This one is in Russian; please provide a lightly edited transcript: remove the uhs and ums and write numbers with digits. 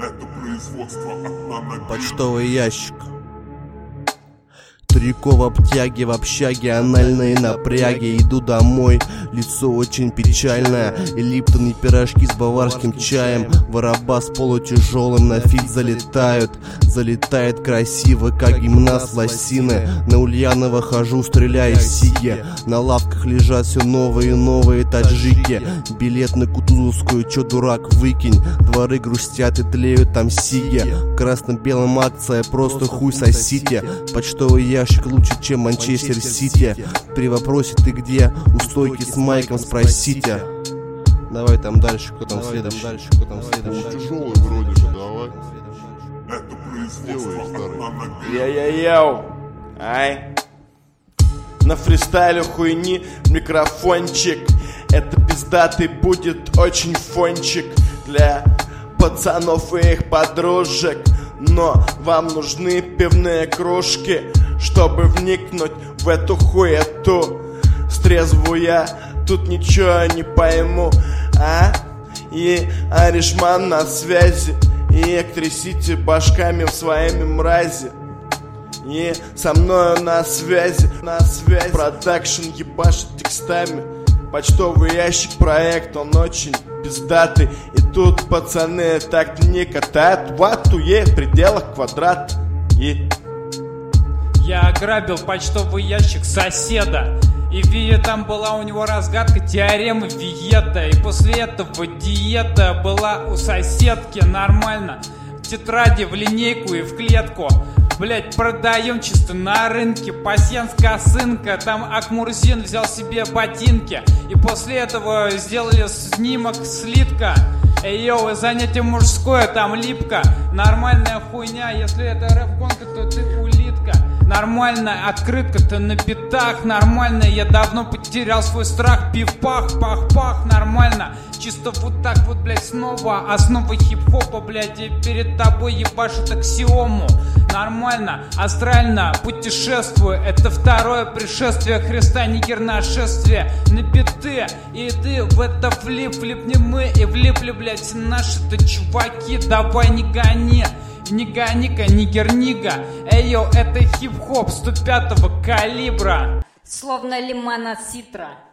Это производство от Наногрим. Почтовый ящик. Трико в обтяге, в общаге, анальные напряги. Иду домой, лицо очень печальное. И липтон, и пирожки с баварским чаем. Вороба с полутяжелым на фит залетают. Залетает красиво, как гимнаст лосины. На Ульянова хожу, стреляю сиги. На лавках лежат все новые и новые таджики. Билет на Кутузовскую, чё дурак, выкинь. Дворы грустят и тлеют там сиги. Красным-белым акция, просто хуй сосите. Почтовый ящик лучше, чем Манчестер Сити. При вопросе ты где, у стойки с майком спросите. Давай там дальше, кто там следующий. Тяжелый вроде бы, давай. Это производство от Наногрим. Йоу-йоу-йоу, ай. На фристайле хуйни микрофончик. Это пиздатый будет очень фончик для пацанов и их подружек. Но вам нужны пивные кружки, чтобы вникнуть в эту хуету. Стрезву я тут ничего не пойму, а? И Аришман на связи, и Электрисити башками в своими мрази. И со мною на связи, продакшн ебашит текстами. Почтовый ящик проект, он очень пиздатый. И тут пацаны так не катают ватуе в пределах квадрата. И я ограбил почтовый ящик соседа. И там была у него разгадка теоремы Виета. И после этого диета была у соседки нормально. В тетради, в линейку и в клетку. Блять, продаем чисто на рынке. Пасьянс косынка. Там Акмурзин взял себе ботинки. И после этого сделали снимок слитка. Эй, йоу, занятие мужское, там липка. Нормальная хуйня, если это рэп-конка, то ты улитка. Нормальная открытка, ты на битах. Нормально, я давно потерял свой страх. Пив-пах, пах-пах, нормально. Чисто вот так вот, блять, снова основа хип-хопа, блять. И перед тобой ебашит аксиому. Нормально, астрально путешествую. Это второе пришествие Христа, нигер нашествие. На биты, и ты в это влипли мы. И влипли, блять, наши-то чуваки. Давай не гони. Не гони-ка, нигер-нига. Эй, йо, это хип-хоп 105-го калибра. Словно лимонад ситра.